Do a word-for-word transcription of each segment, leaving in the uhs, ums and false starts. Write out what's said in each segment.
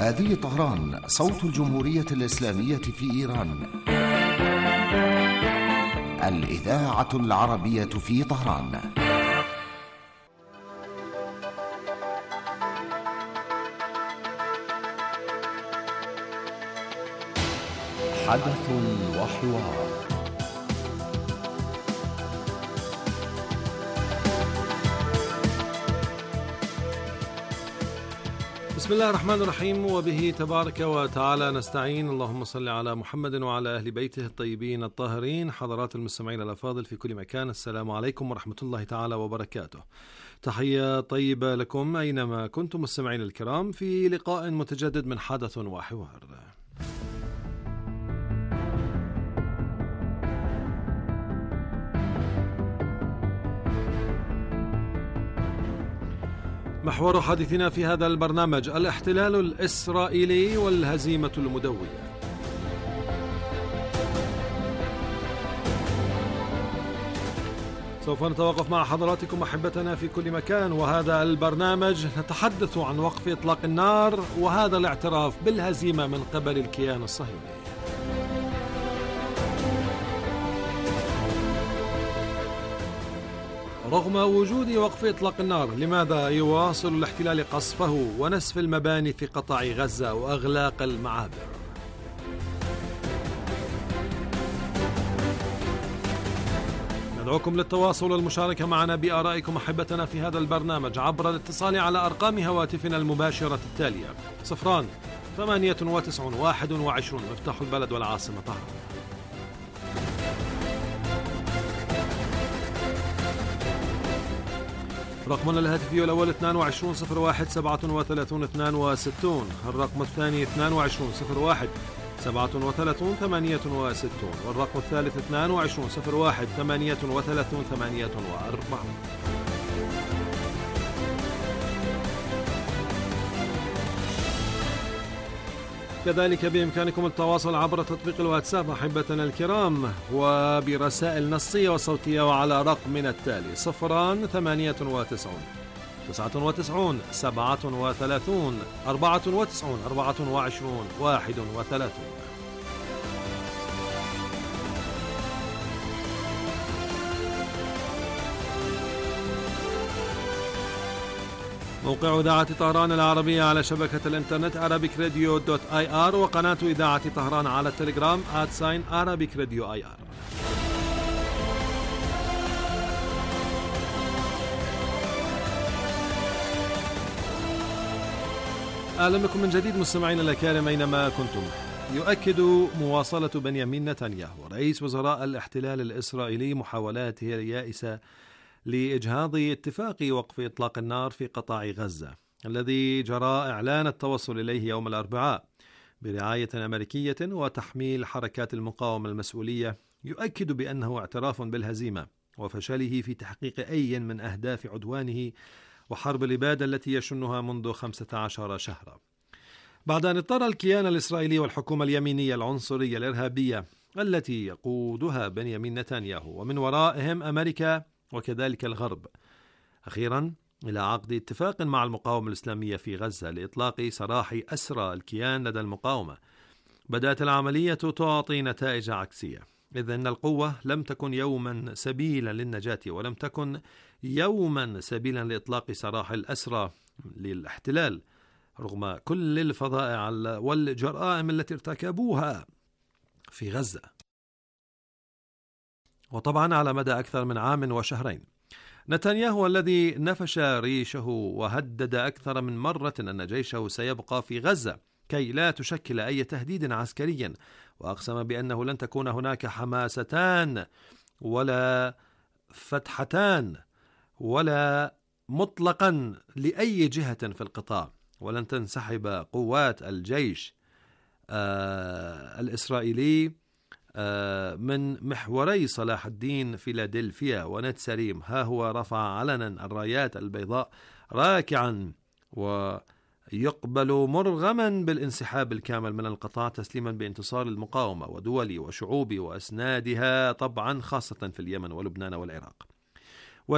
هذه طهران، صوت الجمهورية الإسلامية في إيران. الإذاعة العربية في طهران. حدث وحوار. بسم الله الرحمن الرحيم، وبه تبارك وتعالى نستعين. اللهم صل على محمد وعلى أهل بيته الطيبين الطاهرين. حضرات المستمعين الأفاضل في كل مكان، السلام عليكم ورحمة الله تعالى وبركاته. تحية طيبة لكم أينما كنتم مستمعين الكرام في لقاء متجدد من حدث وحوار. محور حديثنا في هذا البرنامج: الاحتلال الإسرائيلي والهزيمة المدوية. سوف نتوقف مع حضراتكم أحبتنا في كل مكان، وهذا البرنامج نتحدث عن وقف إطلاق النار وهذا الاعتراف بالهزيمة من قبل الكيان الصهيوني. رغم وجود وقف إطلاق النار، لماذا يواصل الاحتلال قصفه ونسف المباني في قطاع غزة وأغلاق المعابر؟ ندعوكم للتواصل والمشاركة معنا بآرائكم أحبتنا في هذا البرنامج عبر الاتصال على أرقام هواتفنا المباشرة التالية: صفران ثمانية وتسعون واحد وعشرون مفتاح البلد والعاصمة طهران. رقمنا الهاتفي الأول اثنان وعشرون صفر واحد سبعة وثلاثون اثنان وستون، الرقم الثاني اثنان وعشرون صفر واحد سبعة وثلاثون ثمانية وستون، والرقم الثالث اثنان وعشرون صفر واحد ثمانية وثلاثون ثمانية وأربعون. كذلك بإمكانكم التواصل عبر تطبيق الواتساب أحبتنا الكرام، وبرسائل نصية وصوتية، وعلى رقمنا التالي: صفران ثمانية وتسعون تسعة وتسعون سبعة وثلاثون أربعة وتسعون أربعة وعشرون واحد وثلاثون. موقع إذاعة طهران العربية على شبكة الإنترنت arabic radio dot i r، وقناة إذاعة طهران على التليجرام at sign arabic radio i r. أهلا بكم من جديد مستمعينا الأكارم أينما كنتم. يؤكد مواصلة بنيامين نتنياهو رئيس وزراء الاحتلال الإسرائيلي محاولاته اليائسة لإجهاض اتفاق وقف إطلاق النار في قطاع غزة الذي جرى إعلان التوصل إليه يوم الأربعاء برعاية أمريكية وتحميل حركات المقاومة المسؤولية. يؤكد بأنه اعتراف بالهزيمة وفشله في تحقيق أي من أهداف عدوانه وحرب الإبادة التي يشنها منذ خمسة عشر شهرا، بعد أن اضطر الكيان الإسرائيلي والحكومة اليمينية العنصرية الإرهابية التي يقودها بنيامين نتنياهو ومن ورائهم أمريكا وكذلك الغرب أخيرا إلى عقد اتفاق مع المقاومة الإسلامية في غزة لإطلاق سراح أسرى الكيان لدى المقاومة. بدأت العملية تعطي نتائج عكسية، إذ أن القوة لم تكن يوما سبيلا للنجاة، ولم تكن يوما سبيلا لإطلاق سراح الأسرى للاحتلال رغم كل الفظائع والجرائم التي ارتكبوها في غزة، وطبعا على مدى أكثر من عام وشهرين. نتنياهو الذي نفش ريشه وهدد أكثر من مرة أن جيشه سيبقى في غزة كي لا تشكل أي تهديد عسكري، وأقسم بأنه لن تكون هناك حماستان ولا فتحتان ولا مطلقا لأي جهة في القطاع، ولن تنسحب قوات الجيش آه الإسرائيلي من محوري صلاح الدين فيلادلفيا ونتسريم. ها هو رفع علنا الرايات البيضاء راكعا ويقبل مرغما بالانسحاب الكامل من القطاع تسليما بانتصار المقاومة ودول وشعوب وأسنادها، طبعا خاصة في اليمن ولبنان والعراق.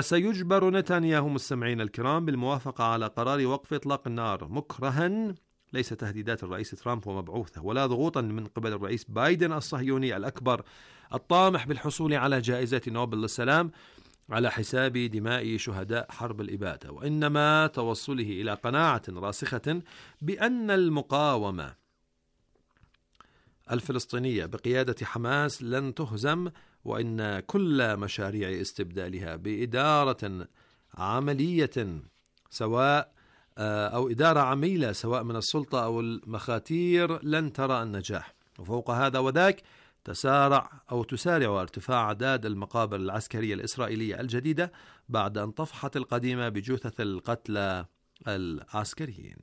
وسيجبر نتنياهو مستمعين الكرام بالموافقة على قرار وقف إطلاق النار مكرها ليس تهديدات الرئيس ترامب ومبعوثه، ولا ضغوطا من قبل الرئيس بايدن الصهيوني الأكبر الطامح بالحصول على جائزة نوبل للسلام على حساب دماء شهداء حرب الإبادة، وإنما توصله إلى قناعة راسخة بأن المقاومة الفلسطينية بقيادة حماس لن تهزم، وإن كل مشاريع استبدالها بإدارة عملية سواء أو إدارة عميلة سواء من السلطة أو المخاتير لن ترى النجاح. وفوق هذا وذاك تسارع أو تسارع ارتفاع أعداد المقابر العسكرية الإسرائيلية الجديدة بعد أن طفحت القديمة بجثث القتلى العسكريين.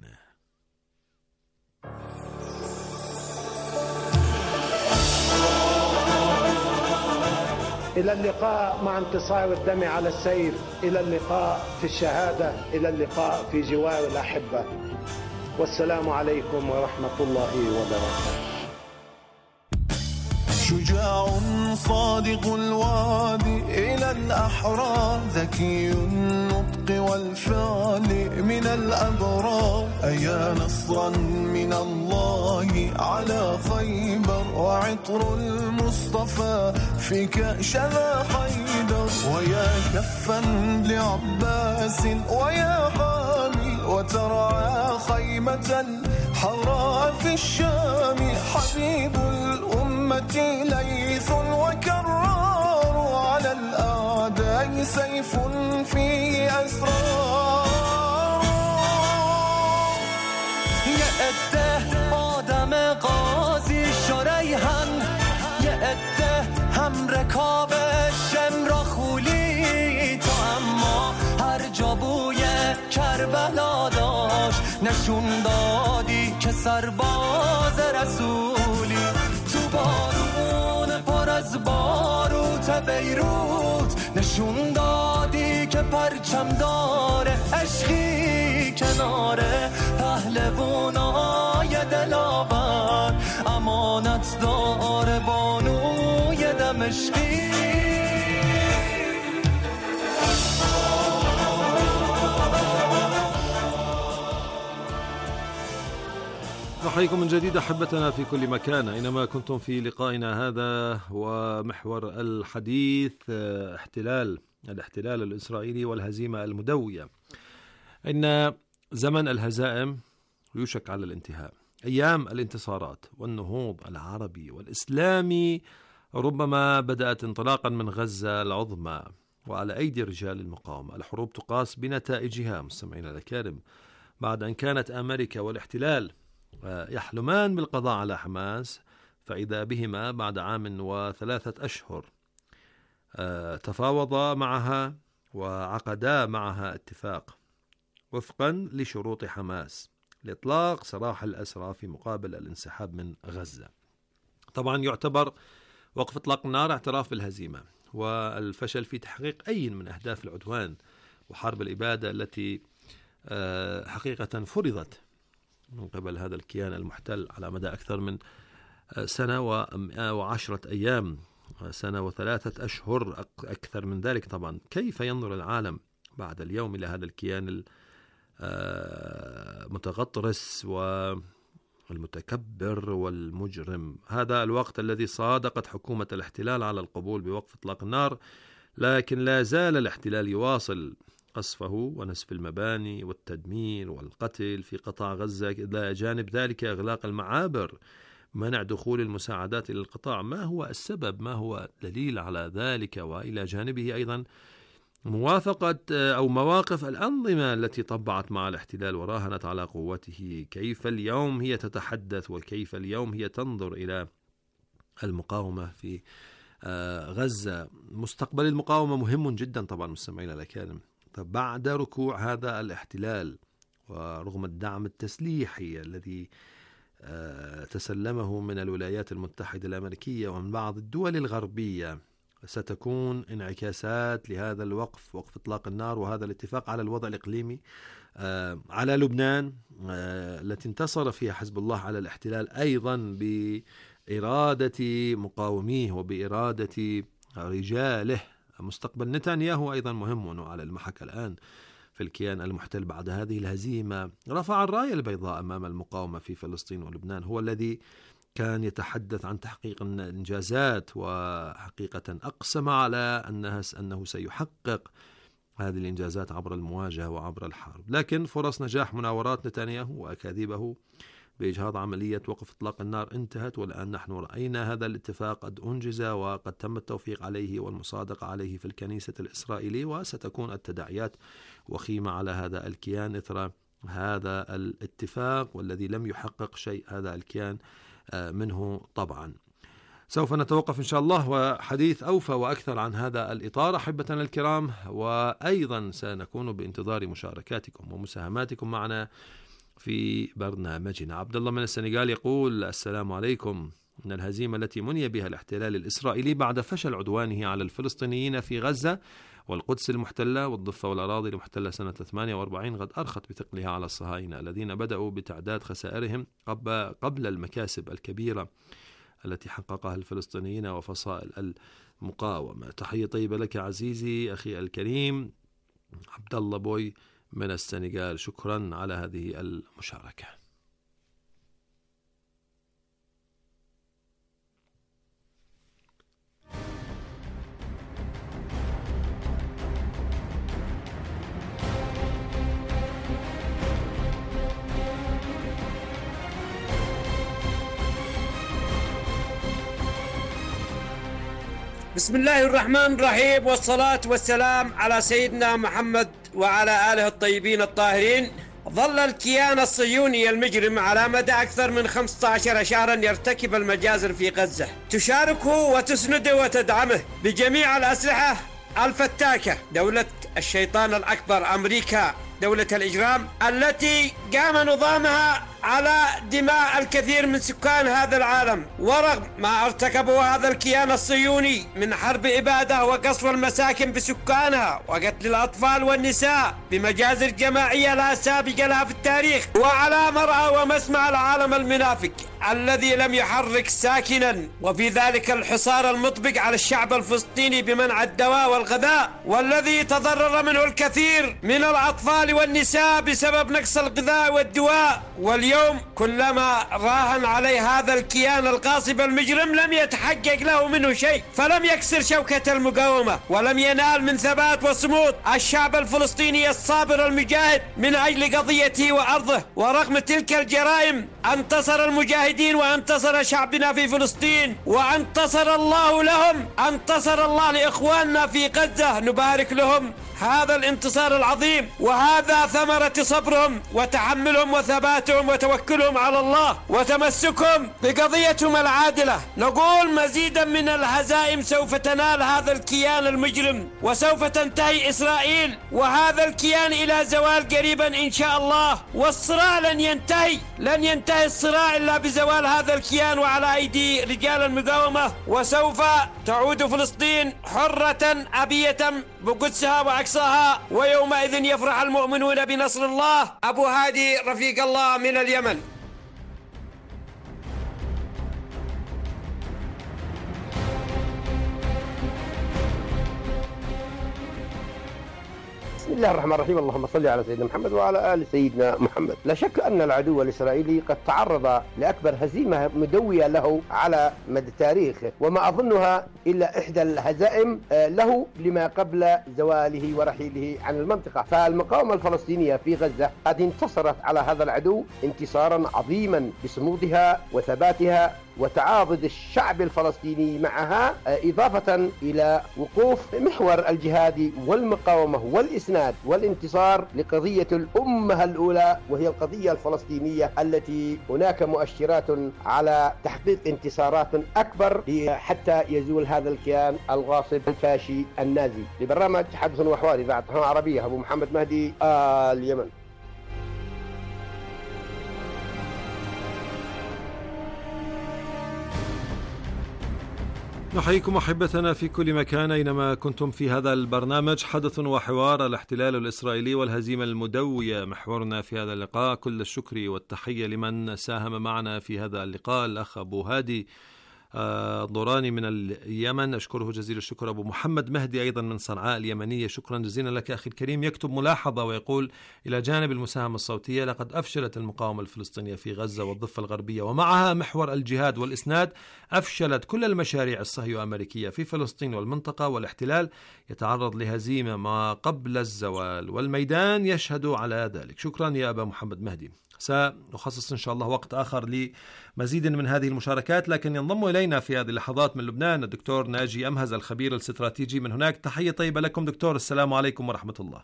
إلى اللقاء مع انتصار الدم على السيف، إلى اللقاء في الشهادة، إلى اللقاء في جوار الأحبة، والسلام عليكم ورحمة الله وبركاته. شجاع صادق الوعد إلى الأحرار، ذكي النطق والفعل من الأبرار، أيا نصرا من الله على خيبر، وعطر المصطفى فيك شذا حيدر، ويا كفا لعباس ويا حامي، وترعى خيمة حوراء في الشام، حبيب الأمة ليث وكرار، على الأعداء سيف فيه أسرار. یعده آدم قاضی شریحن، یعده هم رکاب شمرا خولی، تو اما هر جا بوی کربلا داشت، نشون دادی که سرباز رسولی، تو بارون پر از باروت بیروت، نشون دادی که پرچم داره عشقی کناره، پهلوانای دلاور امانت داره بانوی دمشقی. نحييكم من جديد أحبتنا في كل مكان أينما كنتم في لقائنا هذا، ومحور الحديث احتلال الاحتلال الإسرائيلي والهزيمة المدوية. إن زمن الهزائم يوشك على الانتهاء، أيام الانتصارات والنهوض العربي والإسلامي ربما بدأت انطلاقا من غزة العظمى وعلى أيدي رجال المقاومة. الحروب تقاس بنتائجها مستمعينا الكرام، بعد أن كانت أمريكا والاحتلال يحلمان بالقضاء على حماس، فإذا بهما بعد عام وثلاثة أشهر تفاوضا معها وعقدا معها اتفاق وفقا لشروط حماس لإطلاق سراح الأسرى في مقابل الانسحاب من غزة. طبعا يعتبر وقف إطلاق النار اعتراف بالهزيمة والفشل في تحقيق أي من أهداف العدوان وحرب الإبادة التي حقيقة فرضت من قبل هذا الكيان المحتل على مدى أكثر من سنة وعشرة أيام، سنة وثلاثة أشهر أكثر من ذلك. طبعا كيف ينظر العالم بعد اليوم إلى هذا الكيان المتغطرس والمتكبر والمجرم؟ هذا الوقت الذي صادقت حكومة الاحتلال على القبول بوقف إطلاق النار، لكن لا زال الاحتلال يواصل قصفه ونسف المباني والتدمير والقتل في قطاع غزة، إلى جانب ذلك إغلاق المعابر، منع دخول المساعدات إلى القطاع. ما هو السبب؟ ما هو دليل على ذلك؟ وإلى جانبه أيضا موافقة أو مواقف الأنظمة التي طبعت مع الاحتلال وراهنت على قوته. كيف اليوم هي تتحدث وكيف اليوم هي تنظر إلى المقاومة في غزة؟ مستقبل المقاومة مهم جدا طبعا مستمعينا الكرام. بعد ركوع هذا الاحتلال ورغم الدعم التسليحي الذي تسلمه من الولايات المتحدة الأمريكية ومن بعض الدول الغربية، ستكون انعكاسات لهذا الوقف، وقف إطلاق النار وهذا الاتفاق على الوضع الإقليمي على لبنان التي انتصر فيها حزب الله على الاحتلال، أيضا بإرادة مقاوميه وبإرادة رجاله. مستقبل نتنياهو أيضا مهم وعلى المحك الآن، في الكيان المحتل بعد هذه الهزيمة رفع الراية البيضاء أمام المقاومة في فلسطين ولبنان، هو الذي كان يتحدث عن تحقيق الإنجازات، وحقيقة أقسم على أنه, أنه سيحقق هذه الإنجازات عبر المواجهة وعبر الحرب. لكن فرص نجاح مناورات نتنياهو وأكاذيبه بإجهاض عملية وقف إطلاق النار انتهت، والآن نحن رأينا هذا الاتفاق قد أنجز وقد تم التوفيق عليه والمصادقة عليه في الكنيسة الإسرائيلية، وستكون التداعيات وخيمة على هذا الكيان إثر هذا الاتفاق، والذي لم يحقق شيء هذا الكيان منه طبعا. سوف نتوقف إن شاء الله وحديث أوفى وأكثر عن هذا الإطار أحبتنا الكرام، وأيضا سنكون بانتظار مشاركاتكم ومساهماتكم معنا في برنامجنا. عبد الله من السنغال يقول: السلام عليكم. إن الهزيمة التي مني بها الاحتلال الإسرائيلي بعد فشل عدوانه على الفلسطينيين في غزة والقدس المحتلة والضفة والأراضي المحتلة سنة ثمانية وأربعين قد أرخت بثقلها على الصهاينة الذين بدأوا بتعداد خسائرهم قبل المكاسب الكبيرة التي حققها الفلسطينيين وفصائل المقاومة. تحية طيبة لك عزيزي أخي الكريم عبد الله بوي من السنغال، شكرا على هذه المشاركة. بسم الله الرحمن الرحيم، والصلاة والسلام على سيدنا محمد وعلى آله الطيبين الطاهرين. ظل الكيان الصهيوني المجرم على مدى أكثر من خمسة عشر شهرا يرتكب المجازر في غزة، تشاركه وتسنده وتدعمه بجميع الأسلحة الفتاكة دولة الشيطان الأكبر أمريكا، دولة الإجرام التي قام نظامها على دماء الكثير من سكان هذا العالم. ورغم ما ارتكبه هذا الكيان الصهيوني من حرب إبادة وقصف المساكن بسكانها وقتل الأطفال والنساء بمجازر جماعية لا سابق لها في التاريخ، وعلى مرأى ومسمع العالم المنافق الذي لم يحرك ساكنا، وفي ذلك الحصار المطبق على الشعب الفلسطيني بمنع الدواء والغذاء، والذي تضرر منه الكثير من الأطفال والنساء بسبب نقص الغذاء والدواء. واليوم كلما راهن عليه هذا الكيان الغاصب المجرم لم يتحقق له منه شيء، فلم يكسر شوكة المقاومة ولم ينال من ثبات وصمود الشعب الفلسطيني الصابر المجاهد من أجل قضيته وأرضه. ورغم تلك الجرائم انتصر المجاهدين وانتصر شعبنا في فلسطين، وانتصر الله لهم، انتصر الله لإخواننا في غزة، نبارك لهم هذا الانتصار العظيم، وهذا ثمرة صبرهم وتحملهم وثباتهم وتوكلهم على الله وتمسكهم بقضيتهم العادلة. نقول مزيدا من الهزائم سوف تنال هذا الكيان المجرم، وسوف تنتهي إسرائيل وهذا الكيان إلى زوال قريبا إن شاء الله، والصراع لن ينتهي، لن ينتهي الصراع إلا بزوال هذا الكيان وعلى أيدي رجال المقاومة، وسوف تعود فلسطين حرة أبية بقدسها وأقصاها، ويومئذ يفرح المؤمنون بنصر الله. أبو هادي رفيق الله من اليمن. بسم الله الرحمن الرحيم. اللهم صل على سيدنا محمد وعلى آل سيدنا محمد. لا شك أن العدو الإسرائيلي قد تعرض لأكبر هزيمة مدوية له على مدى التاريخ، وما أظنها إلا إحدى الهزائم له لما قبل زواله ورحيله عن المنطقة. فالمقاومة الفلسطينية في غزة قد انتصرت على هذا العدو انتصارا عظيما بصمودها وثباتها وتعاضد الشعب الفلسطيني معها، إضافة إلى وقوف محور الجهاد والمقاومة والإسناد والانتصار لقضية الأمة الأولى، وهي القضية الفلسطينية التي هناك مؤشرات على تحقيق انتصارات أكبر حتى يزول هذا الكيان الغاصب الفاشي النازي. لبرنامج حدث وحوار إذاعة القناة العربية، أبو محمد مهدي، آل اليمن. نحييكم أحبتنا في كل مكان أينما كنتم في هذا البرنامج حدث وحوار. الاحتلال الإسرائيلي والهزيمة المدوية محورنا في هذا اللقاء. كل الشكر والتحية لمن ساهم معنا في هذا اللقاء، الأخ أبو هادي ضوراني من اليمن، أشكره جزيل الشكر. أبو محمد مهدي أيضا من صنعاء اليمنية، شكرا جزيلا لك أخي الكريم. يكتب ملاحظة ويقول: إلى جانب المساهمة الصوتية، لقد أفشلت المقاومة الفلسطينية في غزة والضفة الغربية ومعها محور الجهاد والإسناد أفشلت كل المشاريع الصهيو أمريكية في فلسطين والمنطقة، والاحتلال يتعرض لهزيمة ما قبل الزوال والميدان يشهد على ذلك. شكرا يا أبا محمد مهدي. سنخصص إن شاء الله وقت آخر لمزيد من هذه المشاركات، لكن ينضم إلينا في هذه اللحظات من لبنان الدكتور ناجي أمهز الخبير الاستراتيجي من هناك. تحية طيبة لكم دكتور، السلام عليكم ورحمة الله.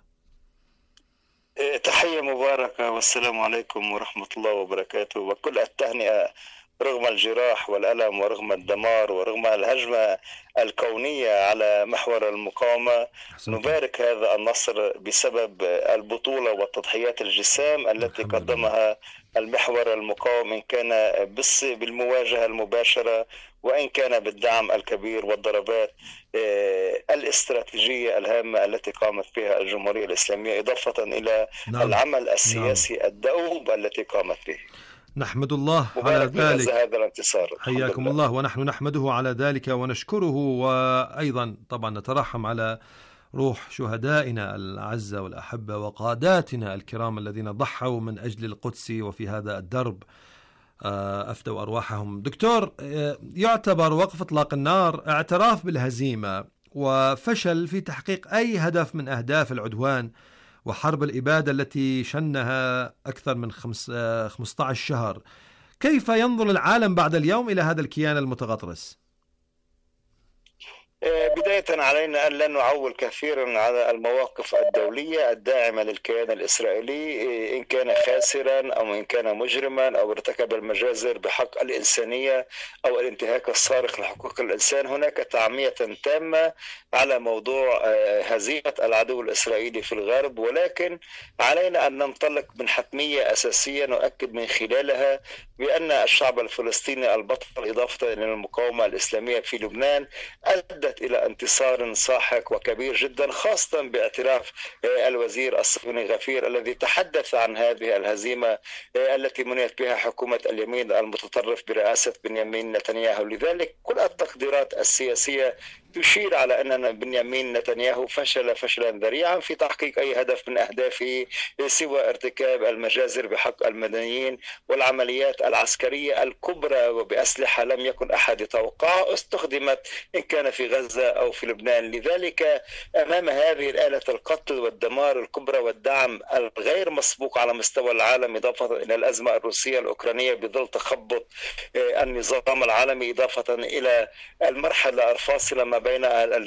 تحية مباركة والسلام عليكم ورحمة الله وبركاته، وكل التهنئة رغم الجراح والألم ورغم الدمار ورغم الهجمة الكونية على محور المقاومة. نبارك هذا النصر بسبب البطولة والتضحيات الجسام التي قدمها المحور المقاوم، إن كان بس بالمواجهة المباشرة وإن كان بالدعم الكبير والضربات الاستراتيجية الهامة التي قامت بها الجمهورية الإسلامية، إضافة إلى نعم. العمل السياسي نعم. الدؤوب التي قامت به. نحمد الله على ذلك. هذا الانتصار. حياكم الله، ونحن نحمده على ذلك ونشكره، وأيضا طبعا نترحم على روح شهدائنا الأعزة والأحبة وقاداتنا الكرام الذين ضحوا من أجل القدس وفي هذا الدرب أفدوا أرواحهم. دكتور، يعتبر وقف إطلاق النار اعتراف بالهزيمة وفشل في تحقيق أي هدف من أهداف العدوان وحرب الإبادة التي شنها أكثر من خمسة عشر شهر. كيف ينظر العالم بعد اليوم إلى هذا الكيان المتغطرس؟ بداية علينا أن لا نعول كثيرا على المواقف الدولية الداعمة للكيان الإسرائيلي، إن كان خاسرا أو إن كان مجرما أو ارتكب المجازر بحق الإنسانية أو الانتهاك الصارخ لحقوق الإنسان. هناك تعمية تامة على موضوع هزيمة العدو الإسرائيلي في الغرب، ولكن علينا أن ننطلق من حتمية أساسية نؤكد من خلالها بأن الشعب الفلسطيني البطل إضافة إلى المقاومة الإسلامية في لبنان أدى إلى انتصار ساحق وكبير جدا، خاصة باعتراف الوزير الصهيوني غفير الذي تحدث عن هذه الهزيمة التي منيت بها حكومة اليمين المتطرف برئاسة بنيامين نتنياهو. لذلك كل التقديرات السياسية تشير على أن بنيامين نتنياهو فشل فشلا ذريعا في تحقيق أي هدف من أهدافه سوى ارتكاب المجازر بحق المدنيين والعمليات العسكرية الكبرى وبأسلحة لم يكن أحد يتوقعها استخدمت إن كان في غزة أو في لبنان. لذلك أمام هذه الآلة القتل والدمار الكبرى والدعم الغير مسبوق على مستوى العالم، إضافة إلى الأزمة الروسية الأوكرانية بظل تخبط النظام العالمي، إضافة إلى المرحلة الفاصلة ما بين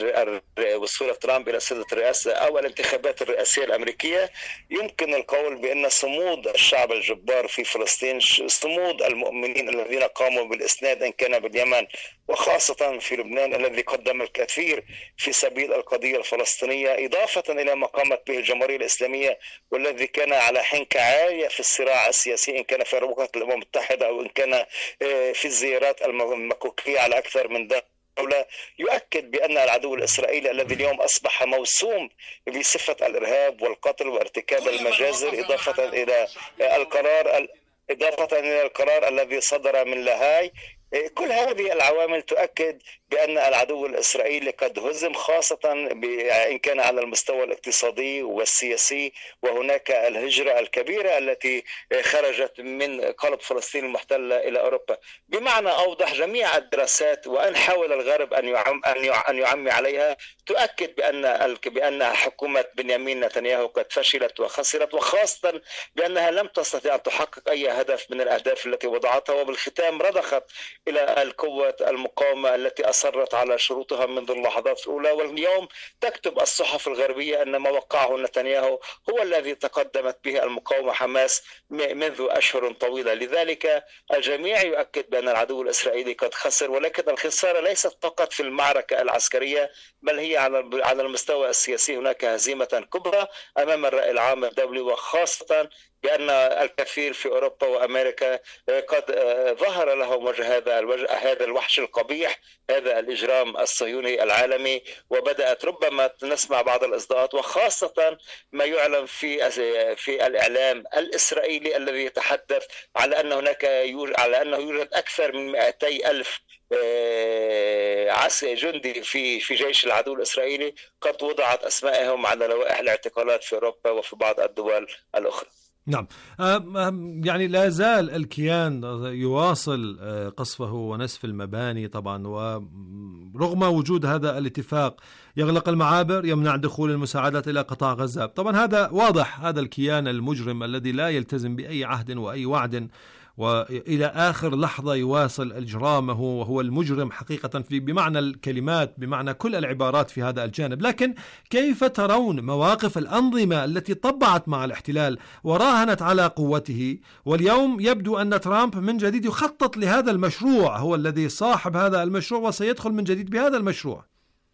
وصول ترامب إلى سدة الرئاسة أو الانتخابات الرئاسية الأمريكية، يمكن القول بأن صمود الشعب الجبار في فلسطين، صمود المؤمنين الذين قاموا بالإسناد إن كان باليمن وخاصة في لبنان الذي قدم الكثير في سبيل القضية الفلسطينية، إضافة إلى ما قامت به الجمهورية الإسلامية والذي كان على حنكة عالية في الصراع السياسي إن كان في ربوة الأمم المتحدة أو إن كان في الزيارات المكوكية على أكثر من دولة، يؤكد بأن العدو الإسرائيلي الذي اليوم أصبح موسوم بصفة الإرهاب والقتل وارتكاب المجازر، إضافة إلى القرار إضافة إلى القرار الذي صدر من لاهاي، كل هذه العوامل تؤكد بأن العدو الإسرائيلي قد هزم، خاصة إن كان على المستوى الاقتصادي والسياسي، وهناك الهجرة الكبيرة التي خرجت من قلب فلسطين المحتلة إلى أوروبا. بمعنى أوضح، جميع الدراسات وأن حاول الغرب أن يعم أن يعمي عليها تؤكد بأن بأن حكومة بنيامين نتنياهو قد فشلت وخسرت، وخاصة بأنها لم تستطيع أن تحقق أي هدف من الأهداف التي وضعتها، وبالختام رضخت إلى القوة المقاومة التي أصرت على شروطها منذ اللحظات الأولى. واليوم تكتب الصحف الغربية أن ما وقعه نتنياهو هو الذي تقدمت به المقاومة حماس منذ أشهر طويلة. لذلك الجميع يؤكد بأن العدو الإسرائيلي قد خسر، ولكن الخسارة ليست فقط في المعركة العسكرية بل هي على المستوى السياسي. هناك هزيمة كبرى أمام الرأي العام الدولي، وخاصة بأن الكثير في أوروبا وأمريكا قد ظهر لهم وجه هذا الوجه هذا الوحش القبيح، هذا هذا الإجرام الصهيوني العالمي، وبدأت ربما نسمع بعض الإصداءات وخاصة ما يعلن في في الإعلام الإسرائيلي الذي يتحدث على أن هناك على أنه يوجد أكثر من مئتي ألف عسكري جندي في في جيش العدو الإسرائيلي قد وضعت أسمائهم على لوائح الاعتقالات في أوروبا وفي بعض الدول الأخرى. نعم، يعني لا زال الكيان يواصل قصفه ونسف المباني طبعا، ورغم وجود هذا الاتفاق يغلق المعابر، يمنع دخول المساعدات إلى قطاع غزة. طبعا هذا واضح، هذا الكيان المجرم الذي لا يلتزم بأي عهد وأي وعد، وإلى آخر لحظة يواصل إجرامه، وهو المجرم حقيقة في بمعنى الكلمات، بمعنى كل العبارات في هذا الجانب. لكن كيف ترون مواقف الأنظمة التي طبعت مع الاحتلال وراهنت على قوته، واليوم يبدو أن ترامب من جديد يخطط لهذا المشروع، هو الذي صاحب هذا المشروع وسيدخل من جديد بهذا المشروع؟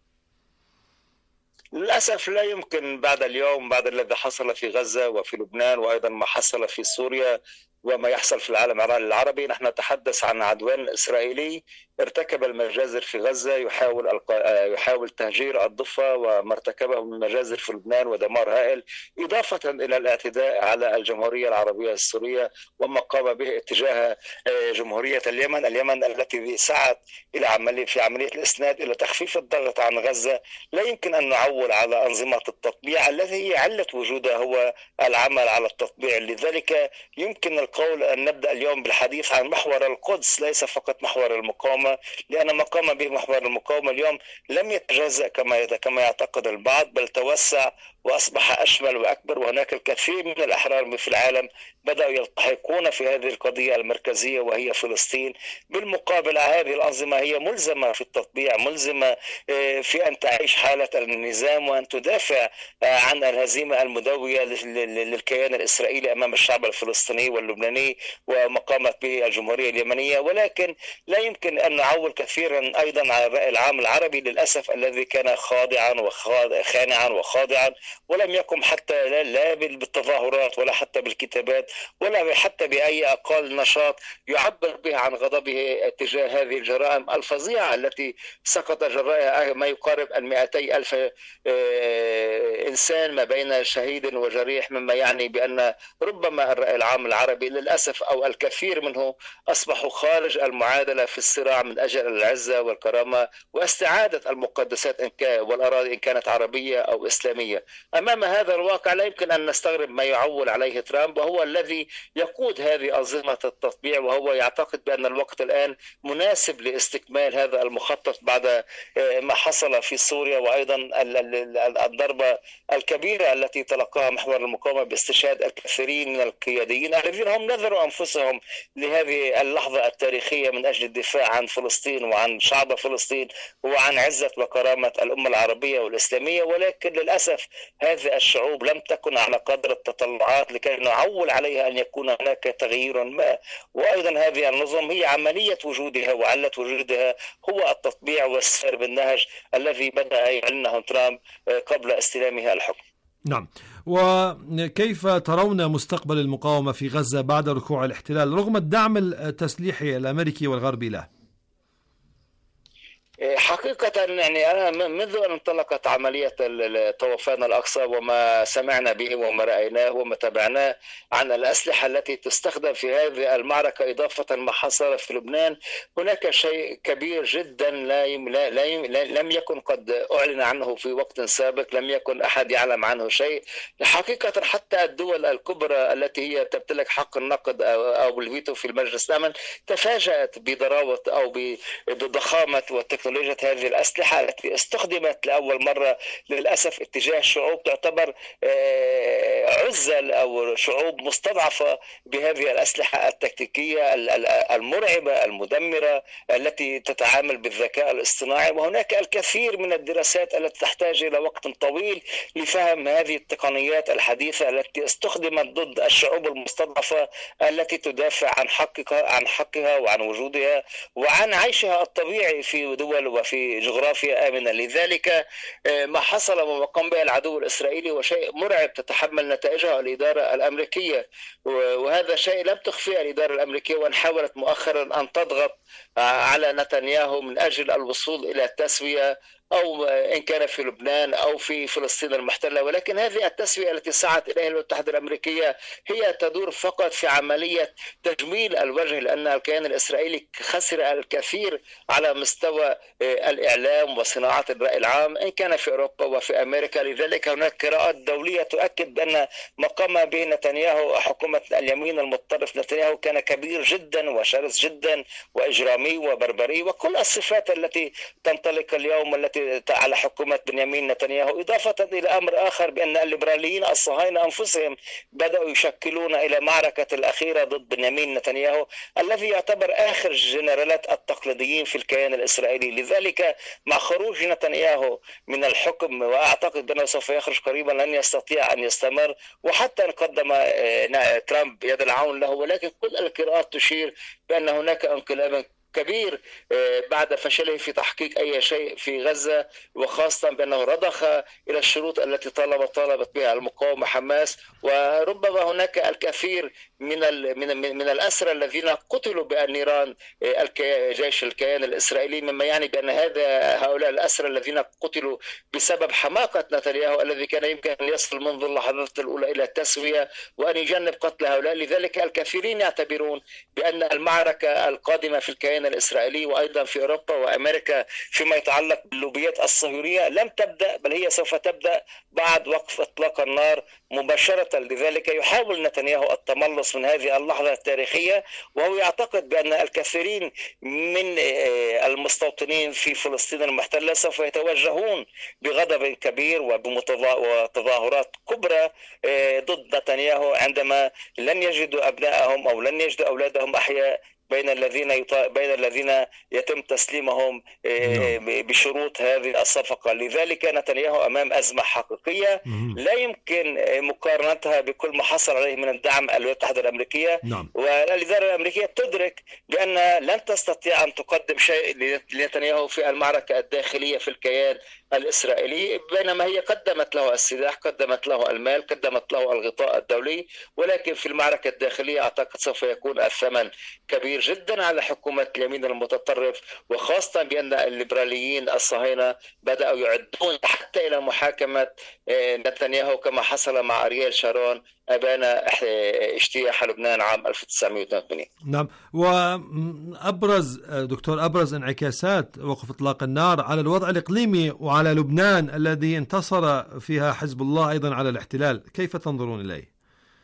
للأسف لا يمكن بعد اليوم، بعد الذي حصل في غزة وفي لبنان وأيضا ما حصل في سوريا وما يحصل في العالم العربي، نحن نتحدث عن عدوان إسرائيلي ارتكب المجازر في غزة، يحاول يحاول تهجير الضفة، وما ارتكبه من مجازر في لبنان ودمار هائل، إضافة إلى الاعتداء على الجمهورية العربية السورية وما قام به اتجاه جمهورية اليمن اليمن التي سعت إلى عملية في عملية الإسناد إلى تخفيف الضغط عن غزة. لا يمكن أن نعول على أنظمة التطبيع الذي هي علة وجودها هو العمل على التطبيع. لذلك يمكن القول أن نبدأ اليوم بالحديث عن محور القدس، ليس فقط محور المقاومة، لأن ما قام به محور المقاومة اليوم لم يتجزأ كما كما يعتقد البعض، بل توسع وأصبح أشمل وأكبر، وهناك الكثير من الأحرار في العالم بدأوا يلتحقون في هذه القضية المركزية وهي فلسطين. بالمقابل هذه الأنظمة هي ملزمة في التطبيع، ملزمة في أن تعيش حالة النظام وأن تدافع عن الهزيمة المدوية للكيان الإسرائيلي أمام الشعب الفلسطيني واللبناني وما قامت به الجمهورية اليمنية. ولكن لا يمكن أن نعول كثيرا أيضا على الرأي العام العربي للأسف الذي كان خاضعا وخانعا وخاضعا، ولم يقم حتى لا بالتظاهرات ولا حتى بالكتابات ولا حتى بأي أقل نشاط يعبر به عن غضبه تجاه هذه الجرائم الفظيعة التي سقط جرائها ما يقارب المئتي ألف إنسان ما بين شهيد وجريح، مما يعني بأن ربما الرأي العام العربي للأسف أو الكثير منه أصبحوا خارج المعادلة في الصراع من أجل العزة والكرامة واستعادة المقدسات إن كان والأراضي إن كانت عربية أو إسلامية. أمام هذا الواقع لا يمكن أن نستغرب ما يعول عليه ترامب، وهو الذي يقود هذه أنظمة التطبيع، وهو يعتقد بأن الوقت الآن مناسب لاستكمال هذا المخطط بعد ما حصل في سوريا، وأيضا الضربة الكبيرة التي تلقاها محور المقاومة باستشهاد الكثيرين من القياديين الذين هم نذروا أنفسهم لهذه اللحظة التاريخية من أجل الدفاع عن فلسطين وعن شعب فلسطين وعن عزة وكرامة الأمة العربية والإسلامية. ولكن للأسف هذه الشعوب لم تكن على قدر التطلعات لكي نعول عليها أن يكون هناك تغيير ما. وأيضا هذه النظم هي عملية وجودها وعلة وجودها هو التطبيع والسير بالنهج الذي بدأ يعلنه ترامب قبل استلامها الحكم. نعم، وكيف ترون مستقبل المقاومة في غزة بعد ركوع الاحتلال رغم الدعم التسليحي الأمريكي والغربي له؟ حقيقة يعني أنا منذ أن انطلقت عملية طوفان الأقصى وما سمعنا به وما رأيناه وما تابعناه عن الأسلحة التي تستخدم في هذه المعركة، إضافة ما حصل في لبنان، هناك شيء كبير جدا لا يم لا لا يم لم يكن قد أعلن عنه في وقت سابق، لم يكن أحد يعلم عنه شيء. حقيقة حتى الدول الكبرى التي هي تمتلك حق النقد أو الفيتو في المجلس الأمن تفاجأت بضراوة أو بضخامة والتكنولوجيا هذه الأسلحة التي استخدمت لأول مرة للأسف اتجاه شعوب تعتبر عزل أو شعوب مستضعفة بهذه الأسلحة التكتيكية المرعبة المدمرة التي تتعامل بالذكاء الاصطناعي. وهناك الكثير من الدراسات التي تحتاج إلى وقت طويل لفهم هذه التقنيات الحديثة التي استخدمت ضد الشعوب المستضعفة التي تدافع عن حقها عن حقها وعن وجودها وعن عيشها الطبيعي في دول دول وفي جغرافيا آمنة. لذلك ما حصل وما قام به العدو الإسرائيلي هو شيء مرعب تتحمل نتائجه الإدارة الأمريكية، وهذا شيء لم تخفيه الإدارة الأمريكية، وأن حاولت مؤخرا أن تضغط على نتنياهو من أجل الوصول إلى التسوية، أو إن كان في لبنان أو في فلسطين المحتلة. ولكن هذه التسوية التي سعت إليها الولايات المتحدة الأمريكية هي تدور فقط في عملية تجميل الوجه، لأن الكيان الإسرائيلي خسر الكثير على مستوى الإعلام وصناعة الرأي العام إن كان في أوروبا وفي أمريكا. لذلك هناك قراءات دولية تؤكد بأن ما قام به نتنياهو حكومة اليمين المتطرف نتنياهو كان كبير جدا وشرس جدا وإجرامي وبربري، وكل الصفات التي تنطلق اليوم التي على حكومة بنيامين نتنياهو. إضافة إلى أمر آخر بأن الليبراليين الصهاينة أنفسهم بدأوا يشكلون إلى معركة الأخيرة ضد بنيامين نتنياهو الذي يعتبر آخر الجنرالات التقليديين في الكيان الإسرائيلي. لذلك مع خروج نتنياهو من الحكم، وأعتقد بأنه سوف يخرج قريبا، لن يستطيع أن يستمر، وحتى أن قدم ترامب يد العون له، ولكن كل القراءات تشير بأن هناك انقلاب كبير بعد فشله في تحقيق أي شيء في غزة، وخاصة بأنه رضخ إلى الشروط التي طالب طالبت بها المقاومة حماس. وربما هناك الكثير من من من الأسرى الذين قتلوا بالنيران جيش الكيان الإسرائيلي، مما يعني بأن هذا هؤلاء الأسرى الذين قتلوا بسبب حماقة نتنياهو الذي كان يمكن أن يصل منذ اللحظات الأولى إلى التسوية وأن يجنب قتل هؤلاء. لذلك الكثيرين يعتبرون بأن المعركة القادمة في الكيان الإسرائيلي وأيضا في أوروبا وأمريكا فيما يتعلق باللوبيات الصهيونية لم تبدأ، بل هي سوف تبدأ بعد وقف إطلاق النار مباشرة. لذلك يحاول نتنياهو التملص من هذه اللحظة التاريخية، وهو يعتقد بأن الكثيرين من المستوطنين في فلسطين المحتلة سوف يتوجهون بغضب كبير وبتظاهرات كبرى ضد نتنياهو عندما لن يجدوا أبنائهم أو لن يجدوا أولادهم أحياء بين الذين يط... بين الذين يتم تسليمهم بشروط هذه الصفقة. لذلك نتنياهو أمام أزمة حقيقية لا يمكن مقارنتها بكل ما حصل عليه من الدعم الولايات المتحدة الأمريكية. والإدارة الأمريكية تدرك بأن لن تستطيع أن تقدم شيء لنتنياهو في المعركة الداخلية في الكيان الإسرائيلي، بينما هي قدمت له السلاح، قدمت له المال، قدمت له الغطاء الدولي، ولكن في المعركة الداخلية أعتقد سوف يكون الثمن كبير جدا على حكومة اليمين المتطرف، وخاصة بأن الليبراليين الصهاينة بدأوا يعدون حتى إلى محاكمة نتنياهو كما حصل مع أرييل شارون أبان اجتياح لبنان عام ألف وتسعمائة واثنين وثمانين. نعم، وأبرز دكتور أبرز انعكاسات وقف إطلاق النار على الوضع الإقليمي وعلى لبنان الذي انتصر فيها حزب الله أيضا على الاحتلال، كيف تنظرون إليه؟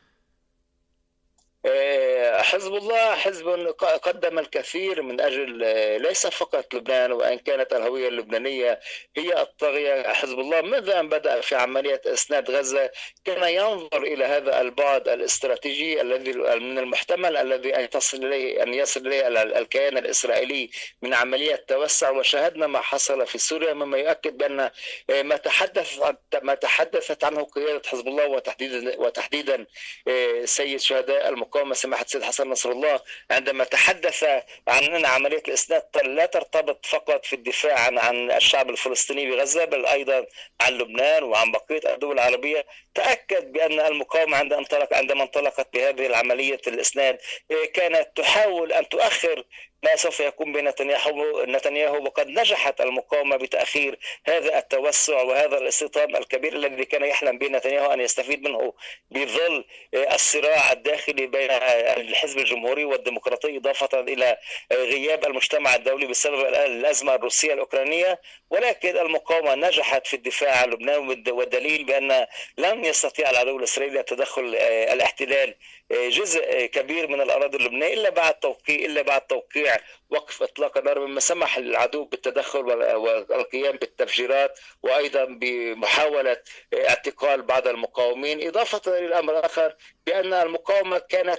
حزب الله حزب قدم الكثير من أجل ليس فقط لبنان، وإن كانت الهوية اللبنانية هي الطاغية. حزب الله منذ أن بدأ في عملية إسناد غزة كان ينظر إلى هذا البعد الاستراتيجي الذي من المحتمل الذي أن تصل إليه أن يصل إليه الكيان الإسرائيلي من عملية توسع، وشاهدنا ما حصل في سوريا مما يؤكد بأن ما تحدث ما تحدثت عنه قيادة حزب الله وتحديدا وتحديدا سيد شهداء المقاومة سماحة سيد حسن نصر الله عندما تحدث عن أن عملية الإسناد لا ترتبط فقط في الدفاع عن عن الشعب الفلسطيني بغزة، بل أيضا عن لبنان وعن بقية الدول العربية. تأكد بأن المقاومة عندما انطلق عندما انطلقت بهذه العملية الإسناد كانت تحاول أن تؤخر ما سوف يكون بين نتنياهو نتنياهو وقد نجحت المقاومة بتأخير هذا التوسع وهذا الاستيطان الكبير الذي كان يحلم به نتنياهو أن يستفيد منه بظل الصراع الداخلي بين الحزب الجمهوري والديمقراطي، إضافة إلى غياب المجتمع الدولي بسبب الأزمة الروسية الأوكرانية. ولكن المقاومة نجحت في الدفاع عن لبنان، والدليل بأن لم يستطيع العدو الإسرائيلي التدخل الاحتلال جزء كبير من الأراضي اللبنانية إلا بعد توقيع إلا بعد توقيع وقف إطلاق النار، مما سمح للعدو بالتدخل والقيام بالتفجيرات وأيضا بمحاولة اعتقال بعض المقاومين. إضافة إلى الأمر الآخر بأن المقاومة كانت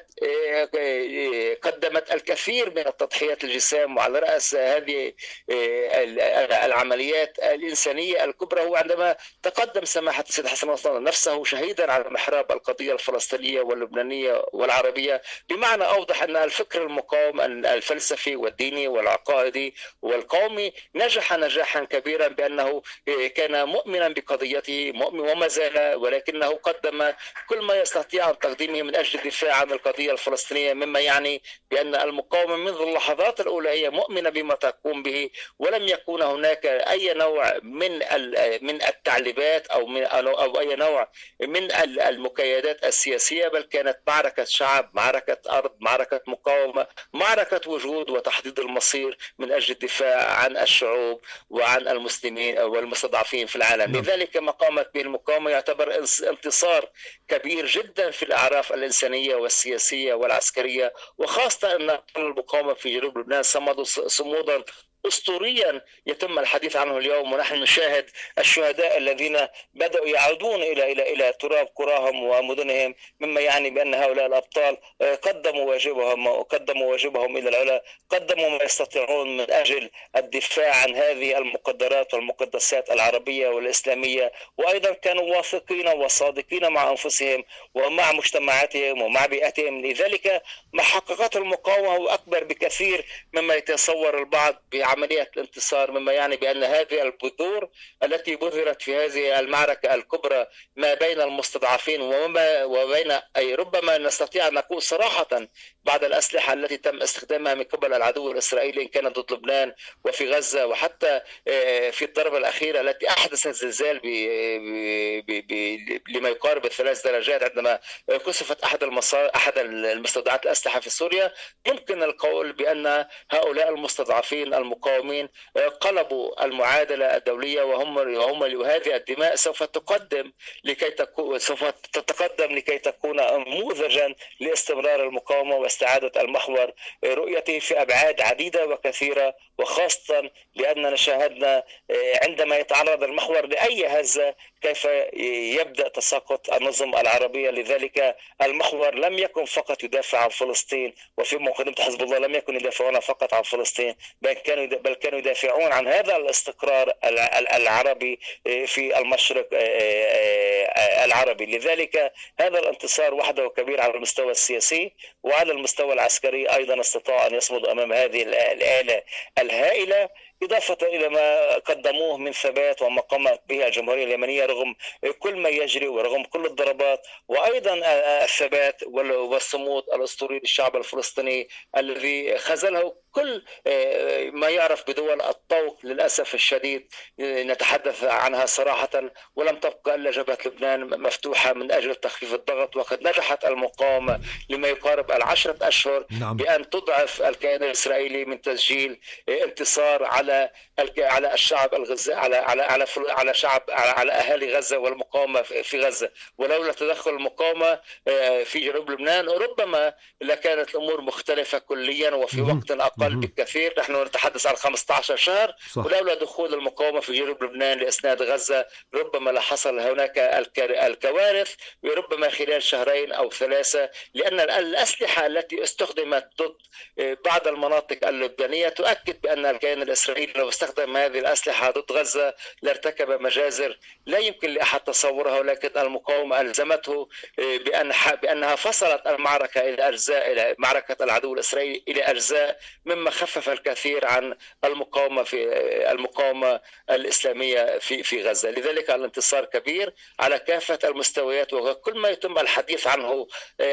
قدمت الكثير من التضحيات الجسام، وعلى رأس هذه العمليات الإنسانية الكبرى هو عندما تقدم سماحة السيد حسن نصر نفسه شهيدا على محراب القضية الفلسطينية واللبنانية والعربية، بمعنى أوضح أن الفكر المقاوم الفلسفي والديني والعقائدي والقومي نجح نجاحا كبيرا، بأنه كان مؤمنا بقضيته مؤمن وما زال، ولكنه قدم كل ما يستطيع أن تقديمه من أجل الدفاع عن القضية الفلسطينية، مما يعني بأن المقاومة منذ اللحظات الأولى هي مؤمنة بما تقوم به، ولم يكون هناك أي نوع من من التعليبات أو من أو أي نوع من المكيدات السياسية، بل كانت معركة شعب، معركة أرض، معركة مقاومة، معركة وجود وتحديد المصير من أجل الدفاع عن الشعوب وعن المسلمين والمستضعفين في العالم. لذلك ما قامت به المقاومة يعتبر انتصار كبير جدا في الأعراف الإنسانية والسياسية والعسكرية، وخاصة أن المقاومة في جنوب لبنان صمدوا صمودا أسطوريا يتم الحديث عنه اليوم، ونحن نشاهد الشهداء الذين بدأوا يعودون إلى إلى إلى تراب قراهم ومدنهم، مما يعني بأن هؤلاء الأبطال قدموا واجبهم وقدموا واجبهم إلى العلا، قدموا ما يستطيعون من أجل الدفاع عن هذه المقدرات والمقدسات العربية والإسلامية، وأيضا كانوا واثقين وصادقين مع أنفسهم ومع مجتمعاتهم ومع بيئتهم. لذلك ما حققته المقاومة هو أكبر بكثير مما يتصور البعض بعملية الانتصار، مما يعني بأن هذه البذور التي بذرت في هذه المعركة الكبرى ما بين المستضعفين وما وبين أي ربما نستطيع أن نقول صراحة بعد الأسلحة التي تم استخدامها من قبل العدو الإسرائيلي إن كانت ضد لبنان وفي غزة، وحتى في الضربة الأخيرة التي أحدثت زلزال لما يقارب الثلاث درجات عندما كشفت أحد المصار أحد المستودعات الأسلحة في سوريا، يمكن القول بأن هؤلاء المستضعفين المقاومين قلبوا المعادلة الدولية، وهم وهم وهذه الدماء سوف تقدم لكي تكون سوف تتقدم لكي تكون نموذجا لاستمرار المقاومة واستعادة المحور رؤيته في أبعاد عديدة وكثيرة، وخاصة لأننا شاهدنا عندما يتعرض المحور لأي هزة كيف يبدأ تساقط النظم العربية. لذلك المحور لم يكن فقط يدافع عن فلسطين، وفي مقدمة حزب الله لم يكن يدافعون فقط عن فلسطين، بل كانوا بل كانوا يدافعون عن هذا الاستقرار العربي في المشرق العربي. لذلك هذا الانتصار وحده كبير على المستوى السياسي، وعلى المستوى العسكري أيضا استطاع أن يصمد أمام هذه الآلة الهائلة، إضافة إلى ما قدموه من ثبات وما قامت به الجمهورية اليمنية رغم كل ما يجري ورغم كل الضربات، وأيضا الثبات والصمود الأسطوري للشعب الفلسطيني الذي خذله كل ما يعرف بدول الطوق للأسف الشديد، نتحدث عنها صراحة، ولم تبقى إلا جبهة لبنان مفتوحة من أجل تخفيف الضغط. وقد نجحت المقاومة لما يقارب العشرة أشهر نعم. بأن تضعف الكيان الإسرائيلي من تسجيل انتصار على على الشعب الغزة على على على على شعب على, على أهالي غزة والمقاومة في غزة. ولولا تدخل المقاومة في جنوب لبنان ربما لكانت الأمور مختلفة كليا وفي وقت أقل بكثير. نحن نتحدث عن خمسة عشر شهر صح. ولولا دخول المقاومة في جنوب لبنان لإسناد غزة ربما لحصل هناك الكوارث، وربما خلال شهرين أو ثلاثة، لأن الأسلحة التي استخدمت ضد بعض المناطق اللبنانية تؤكد بأن الكيان الإسرائيلي لو استخدم هذه الأسلحة ضد غزة لارتكب مجازر لا يمكن لأحد تصورها، ولكن المقاومة ألزمته بأن بأنها فصلت المعركة إلى أجزاء، إلى معركة العدو الإسرائيلي إلى أجزاء، مما خفف الكثير عن المقاومة في المقاومة الإسلامية في في غزة. لذلك الانتصار كبير على كافة المستويات، وكل ما يتم الحديث عنه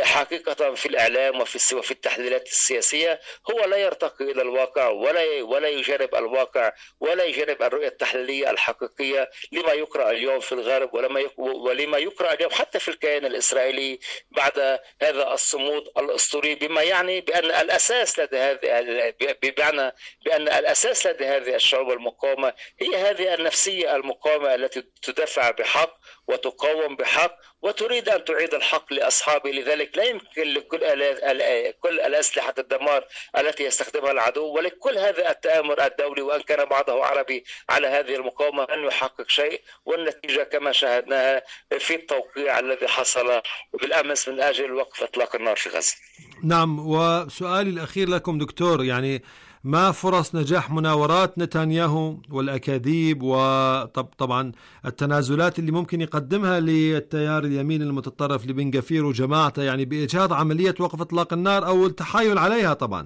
حقيقة في الإعلام وفي وفي التحليلات السياسية هو لا يرتقي إلى الواقع ولا ولا يجرب الواقع ولا يجرب الرؤية التحليلية الحقيقية لما يقرأ اليوم في الغرب ولما ولما يقرأ اليوم حتى في الكيان الإسرائيلي بعد هذا الصمود الأسطوري، بما يعني بأن الأساس لدى هذه بمعنى بأن الأساس لدى هذه الشعوب المقاومة هي هذه النفسية المقاومة التي تدافع بحق وتقاوم بحق وتريد أن تعيد الحق لأصحابه. لذلك لا يمكن لكل كل الأسلحة الدمار التي يستخدمها العدو ولكل هذا التآمر الدولي وأن كان بعضه عربي على هذه المقاومة لن يحقق شيء، والنتيجة كما شاهدناها في التوقيع الذي حصل بالأمس من أجل وقف إطلاق النار في غزة. نعم، وسؤالي الأخير لكم دكتور، يعني ما فرص نجاح مناورات نتنياهو والأكاذيب وطبعا التنازلات اللي ممكن يقدمها للتيار اليمين المتطرف لبن غفير وجماعته، يعني بإيجاد عملية وقف إطلاق النار أو التحايل عليها؟ طبعا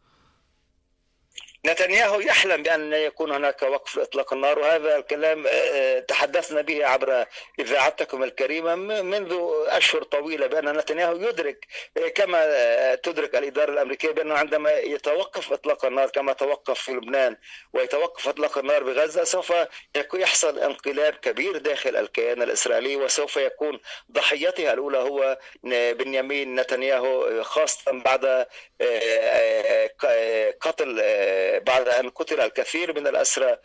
نتنياهو يحلم بأن يكون هناك وقف إطلاق النار، وهذا الكلام تحدثنا به عبر إذاعتكم الكريمة منذ أشهر طويلة، بأن نتنياهو يدرك كما تدرك الإدارة الأمريكية بأنه عندما يتوقف إطلاق النار كما توقف في لبنان ويتوقف إطلاق النار بغزة سوف يحصل انقلاب كبير داخل الكيان الإسرائيلي، وسوف يكون ضحيتها الأولى هو بنيامين نتنياهو، خاصة بعد قتل بعد أن قتل الكثير من الأسرى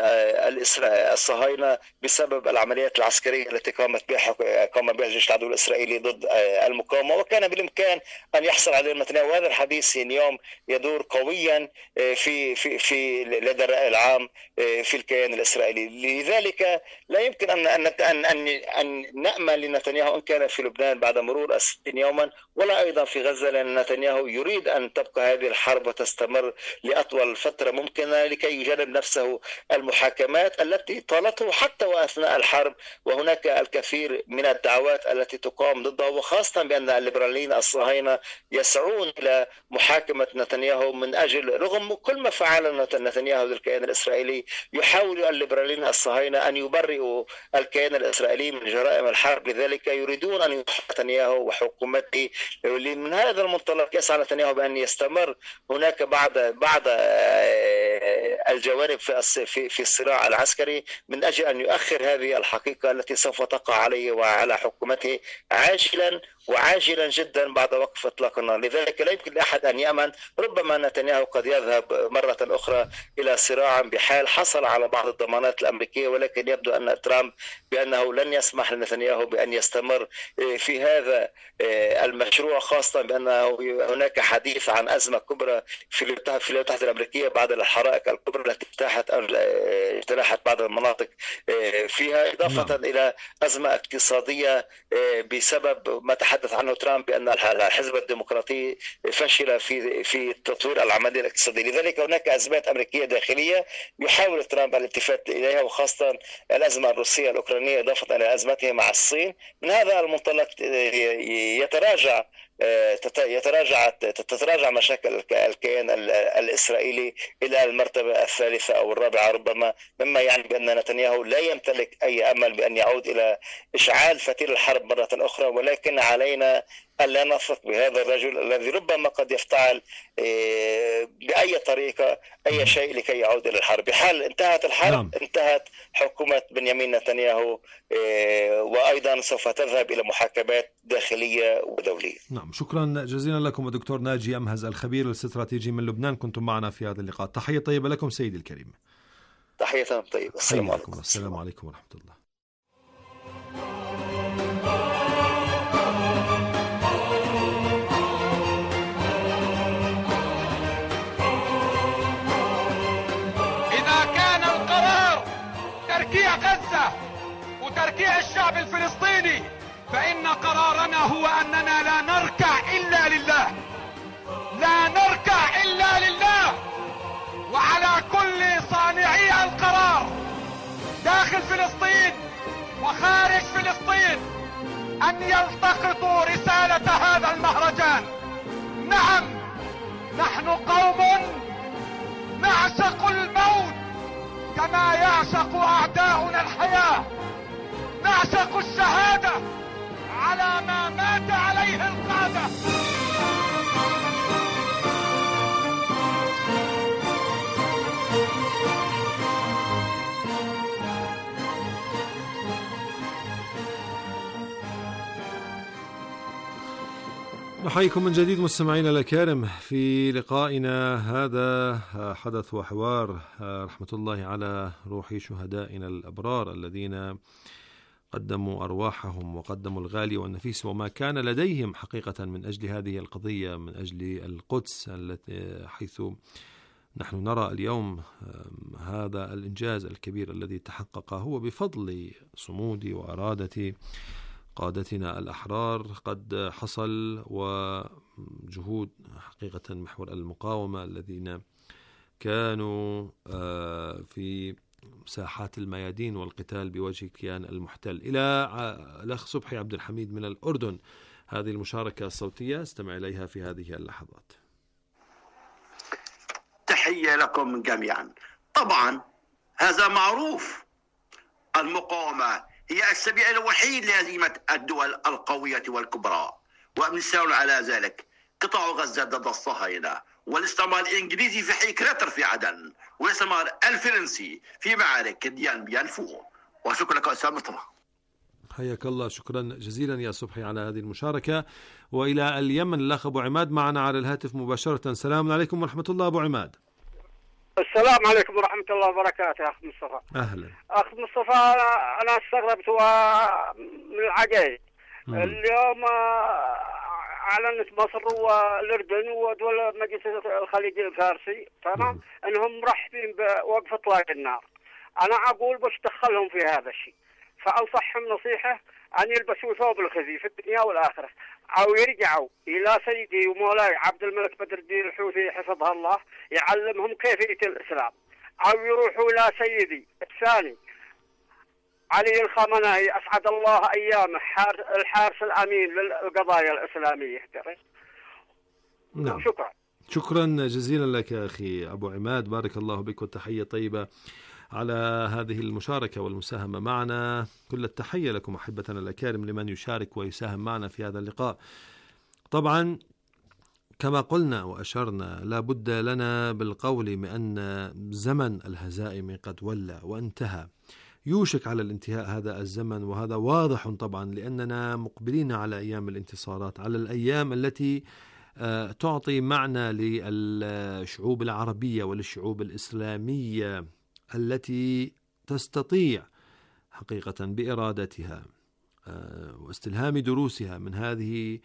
الصهاينة بسبب العمليات العسكرية التي قامت بها قام بها الجيش العدو الإسرائيلي ضد المقاومة، وكان بالإمكان أن يحصل عليه نتنياهو. وهذا الحديث اليوم يدور قويا في في في لدى الرأي العام في الكيان الإسرائيلي. لذلك لا يمكن أن أن أن أن, أن نأمل لنتنياهو إن كان في لبنان بعد مرور الستين يوما، ولا أيضا في غزة، لأن نتنياهو يريد أن تبقى هذه الحرب وتستمر لأطول فترة ممكنة لكي يجنب نفسه المحاكمات التي طالته حتى وأثناء الحرب، وهناك الكثير من الدعوات التي تقام ضده، وخاصة بأن الليبراليين الصهاينة يسعون إلى محاكمة نتنياهو من أجل رغم كل ما فعل نتنياهو للكيان الإسرائيلي يحاول الليبراليين الصهاينة أن يبرئوا الكيان الإسرائيلي من جرائم الحرب. لذلك يريدون أن يحكم نتنياهو وحكومته. من هذا المنطلق يسعى نتنياهو بأن يستمر هناك بعد بعد الجوانب في في الصراع العسكري من أجل أن يؤخر هذه الحقيقة التي سوف تقع عليه وعلى حكومته عاجلا وعاجلا جدا بعد وقف إطلاق النار. لذلك لا يمكن لأحد أن يأمن. ربما نتنياهو قد يذهب مرة أخرى إلى صراع بحال حصل على بعض الضمانات الأمريكية، ولكن يبدو أن ترامب بأنه لن يسمح لنتنياهو بأن يستمر في هذا المشروع، خاصة بأنه هناك حديث عن أزمة كبرى في الولايات المتحدة الأمريكية بعد الحرائق الكبرى التي اجتاحت اجتاحت بعض المناطق فيها، إضافة نعم. إلى أزمة اقتصادية بسبب ما تحدث عنه ترامب بأن الحزب الديمقراطي فشل في في تطوير العملية الاقتصادية. لذلك هناك أزمات أمريكية داخلية يحاول ترامب الالتفات إليها، وخاصة الأزمة الروسية الأوكرانية إضافة إلى أزمته مع الصين. من هذا المنطلق يتراجع يتراجع تتراجع مشاكل الكيان الإسرائيلي إلى المرتبة الثالثة أو الرابعة ربما، مما يعني بأن نتنياهو لا يمتلك أي أمل بأن يعود إلى إشعال فتيل الحرب مرة أخرى، ولكن علينا ألا نثق بهذا الرجل الذي ربما قد يفتعل بأي طريقة أي شيء لكي يعود إلى الحرب. بحال انتهت الحرب نعم. انتهت حكومة بنيامين نتنياهو، وأيضا سوف تذهب إلى محاكمات داخلية ودولية. نعم، شكرا جزيلا لكم دكتور ناجي أمهز الخبير الاستراتيجي من لبنان، كنتم معنا في هذا اللقاء. تحية طيبة لكم سيدي الكريم. تحية طيبة. السلام عليكم. السلام عليكم ورحمة الله. تركيع غزة وتركيع الشعب الفلسطيني، فإن قرارنا هو أننا لا نركع إلا لله، لا نركع إلا لله. وعلى كل صانعي القرار داخل فلسطين وخارج فلسطين أن يلتقطوا رسالة هذا المهرجان. نعم، نحن قوم نعشق الموت كما يعشق أعداؤنا الحياة، نعشق الشهادة على ما مات عليه القادة. نحييكم من جديد مستمعينا الكرام في لقائنا هذا. حدث وحوار رحمة الله على روح شهدائنا الأبرار الذين قدموا أرواحهم وقدموا الغالي والنفيس وما كان لديهم حقيقة من أجل هذه القضية، من أجل القدس التي حيث نحن نرى اليوم هذا الإنجاز الكبير الذي تحقق هو بفضل صمود وإرادة قادتنا الأحرار قد حصل، وجهود حقيقة محور المقاومة الذين كانوا في ساحات الميادين والقتال بوجه الكيان المحتل. إلى الأخ صبحي عبد الحميد من الأردن هذه المشاركة الصوتية، استمع إليها في هذه اللحظات. تحية لكم جميعا. طبعا هذا معروف، المقاومة هي السبيل الوحيد لهزيمة الدول القوية والكبرى، ومثال على ذلك قطاع غزة ضد الصهاينة، والاستعمار الإنجليزي في حي كراتر في عدن، والاستعمار الفرنسي في معارك ديان بيان فو. وشكرا لك أستاذ مصطفى. حياك الله، شكرا جزيلا يا صبحي على هذه المشاركة. وإلى اليمن الأخ أبو عماد معنا على الهاتف مباشرة. السلام عليكم ورحمة الله أبو عماد. السلام عليكم ورحمة الله وبركاته أخ مصطفى. أهلا أخ مصطفى، أنا استغربت من العجائب اليوم. أعلنت مصر والأردن ودول مجلس الخليج الفارسي تمام أنهم مرحبين بوقف إطلاق النار. أنا أقول بس دخلهم في هذا الشيء، فأنصحهم نصيحة أن يلبسوا ثوب الخزي في الدنيا والآخرة، أو يرجعوا إلى سيدي ومولاي عبد الملك بدر الدين الحوثي حفظه الله يعلمهم كيفية الإسلام، أو يروحوا إلى سيدي الثاني علي الخامنئي أسعد الله أيامه الحارس الأمين للقضايا الإسلامية. نعم. شكرا شكرا جزيلا لك أخي أبو عماد، بارك الله بك، والتحية طيبة على هذه المشاركة والمساهمة معنا. كل التحية لكم أحبتنا الأكارم لمن يشارك ويساهم معنا في هذا اللقاء. طبعا كما قلنا وأشرنا لا بد لنا بالقول بأن زمن الهزائم قد ولى وانتهى، يوشك على الانتهاء هذا الزمن، وهذا واضح طبعا لأننا مقبلين على أيام الانتصارات، على الأيام التي تعطي معنى للشعوب العربية وللشعوب الإسلامية التي تستطيع حقيقة بإرادتها واستلهام دروسها من هذه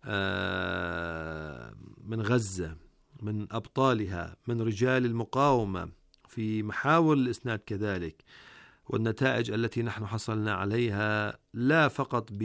من غزة، من أبطالها، من رجال المقاومة في محاور الإسناد كذلك، والنتائج التي نحن حصلنا عليها لا فقط ب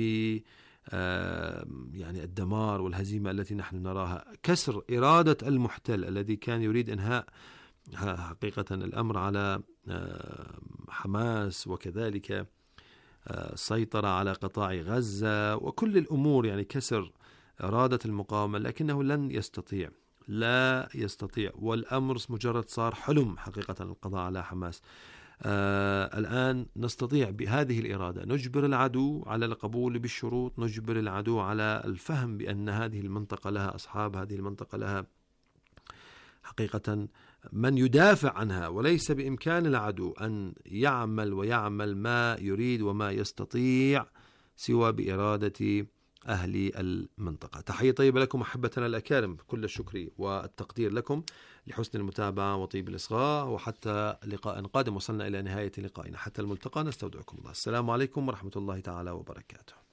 يعني الدمار والهزيمة التي نحن نراها، كسر إرادة المحتل الذي كان يريد إنهاء حقيقة الأمر على حماس، وكذلك السيطرة على قطاع غزة وكل الأمور، يعني كسر إرادة المقاومة، لكنه لن يستطيع لا يستطيع والأمر مجرد صار حلم حقيقة القضاء على حماس. آه الآن نستطيع بهذه الإرادة نجبر العدو على القبول بالشروط، نجبر العدو على الفهم بأن هذه المنطقة لها أصحاب، هذه المنطقة لها حقيقة من يدافع عنها، وليس بإمكان العدو أن يعمل ويعمل ما يريد وما يستطيع سوى بإرادة أهل المنطقة. تحية طيبة لكم أحبتنا الأكارم، كل الشكر والتقدير لكم لحسن المتابعة وطيب الإصغاء، وحتى لقاء قادم وصلنا إلى نهاية لقائنا، حتى الملتقى نستودعكم الله. السلام عليكم ورحمة الله تعالى وبركاته.